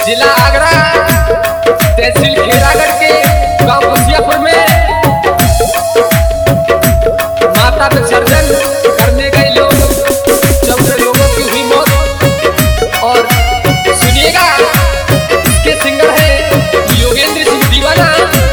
जिला आगरा, तहसील खेरागढ़ के गांव खुशियापुर में माता विसर्जन करने गए लोग 14 लोगों की हुई मौत। और सुनिएगा, इसके सिंगर है योगेंद्र सिंह दीवाना।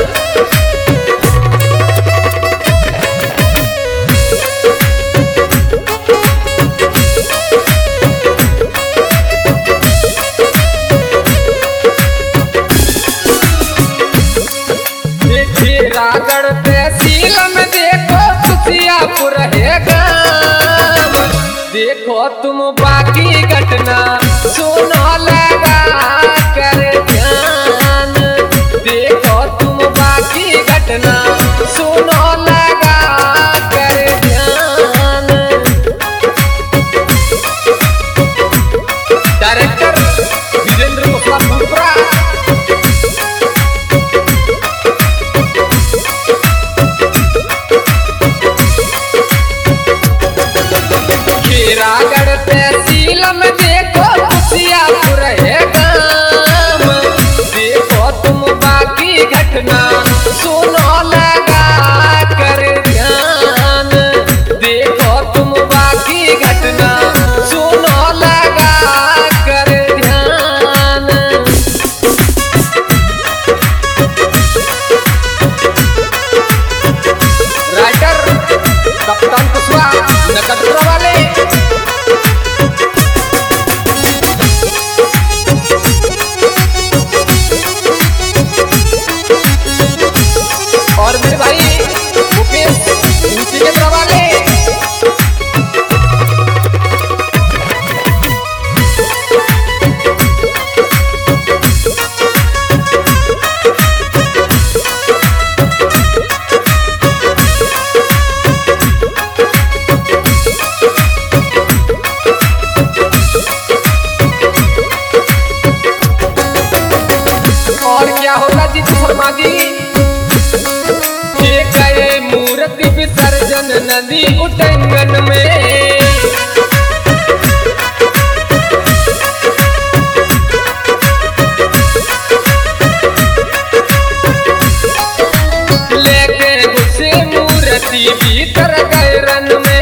खेरागढ़ तहसील में देखो खुशियापुर है गाँव, देखो तुम बाकी घटना सुनो लगा कर ध्यान, देखो तुम बाकी घटना सुनो लगा कर ध्यान। डायरेक्टर वीरेंद्र मुखरा। खेरागढ़ तहसील में देखो खुशियापुर है गाँव, देखो तुम बाकी घटना सुनो लगा कर ध्यान, देखो तुम बाकी घटना सुनो लगा कर ध्यान। राइटर कप्तान कुशवाहा नकदपुरा वाले। और मेरे भाई मुकेश नीचे के वाले। और क्या होगा जी शर्मा जी, ये गए मूर्ति विसर्जन नदी उटंगन में, लेके घुसे मूर्ति भीतर गए रन में।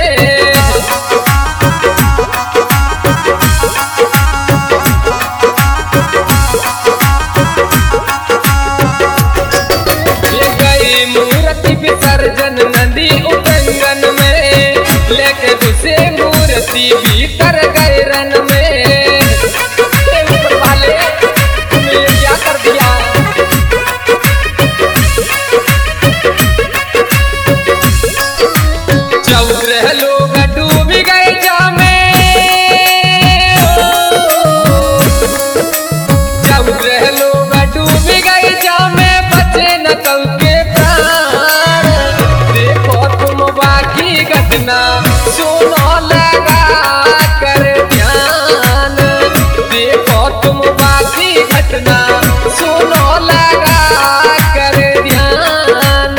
विसर्जन नदी उटंगन में, लेके घुसे मूर्ति भीतर गए रन में। ऊपर वाले तुमने क्या कर दिया, चौदह लोग डूब गए जामे, 14 लोग डूब गए जामे, बचे न कल के बाकी घटना सुनो लगा कर ध्यान, देखो तुम बाकी घटना सुनो लगा कर ध्यान।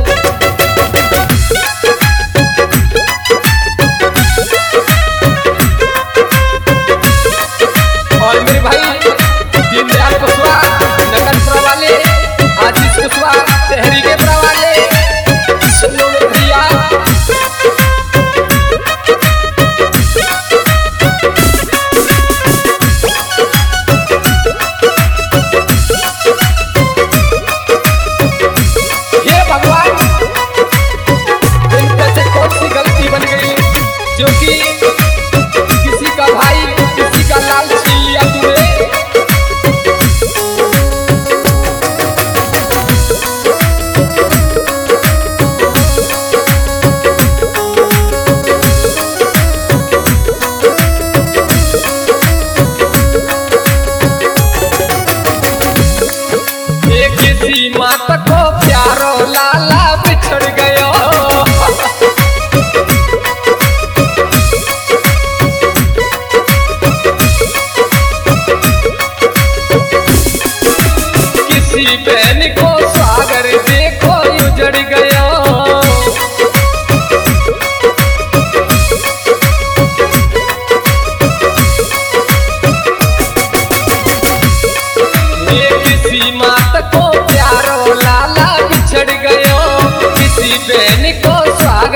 और मेरे भाई दीनदयाल कुशवाहा नकदपुरा वाले, आशीष कुशवाहा तहरीके वाले, सुनो भैया।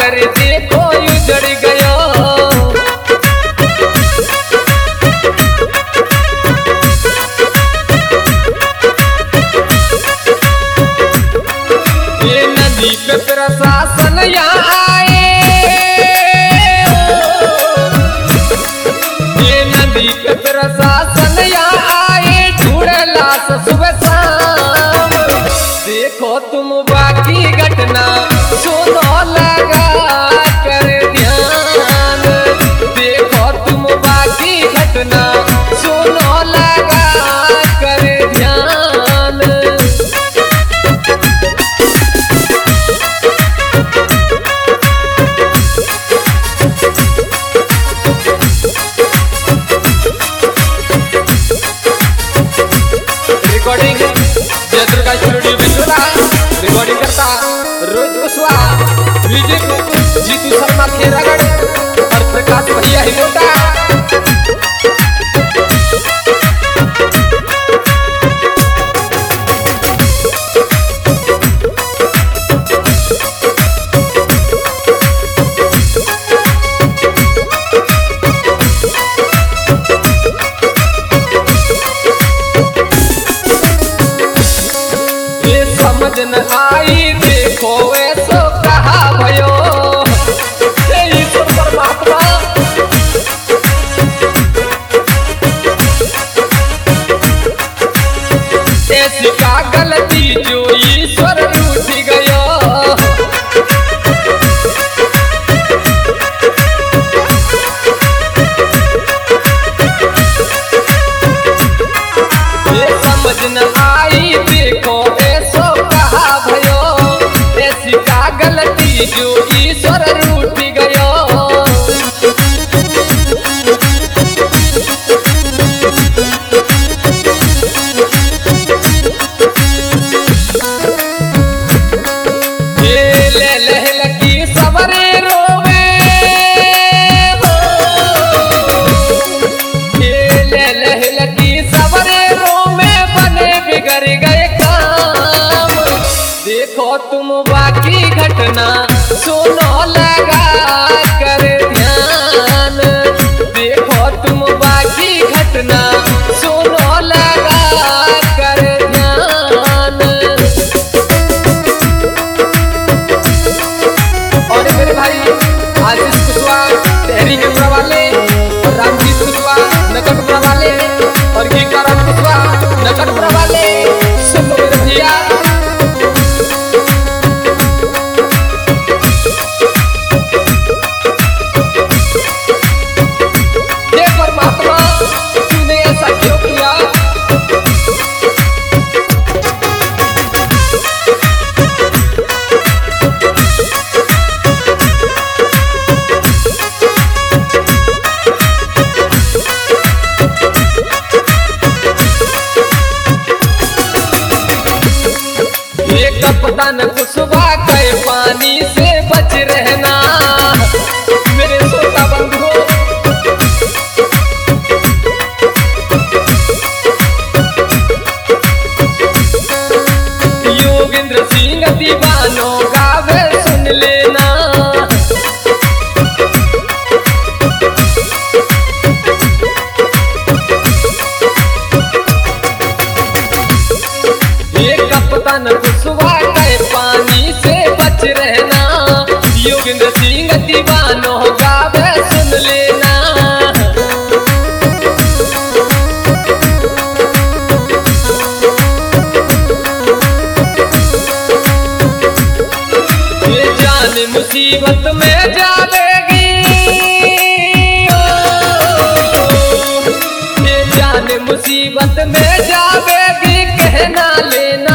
सागर देखो उजड़ गयो। ये नदी पे प्रशासन यहाँ आए, ये नदी पे प्रशासन यहाँ आए, ढूंढे लाश सुबह शाम। देखो तुम बाकी घटना सुनो लगा कर ध्यान, देखो तुम बाकी घटना सुनो लगा कर ध्यान। Recording Jaidurga studio Bindula, recording करता रोहित कुशवाहा, म्यूजिक जीतू शर्मा खेरागढ़ और प्रकाश भैया हिलोटा। समझ न आई देखो ऐसो कहा भयो, ईश्वर परमात्मा ऐसी का गलती जो ईश्वर रूठ गयो। ये समझ न आई देखो ऐसो कहा भयो, ऐसी का गलती जो ईश्वर रूठ गयो। ये ले लहलकी सवरे रोवे हो, ये ले लहलकी सवरे रोवे बने बिगड़ गए काम। देखो तुम बाकी घटना सुनो लगा कर ध्यान, देखो तुम बाकी घटना सुनो लगा कर ध्यान। और मेरे भाई आशीष कुशवाहा टहरी के पुरा वाले, और रामजीत कुशवाहा नकटपुरा वाले, और गीताराम कुशवाहा नकटपुरा वाले, सुन लो मेरे भैया। हे परमात्मा तूने ऐसा क्यों किया। ये कप्तान कुशवाहा के पानी से बच रहना मेरे श्रोता बंधुओं। योगेंद्र सिंह दीवानों गावे सुन लेना, ये कप्तान कुशवाहा के पानी से बच रहना, योगेंद्र सिंह दीवानों गावे सुन लेना। ये जान मुसीबत में जावेगी, ये जान मुसीबत में जावेगी, कहना लेना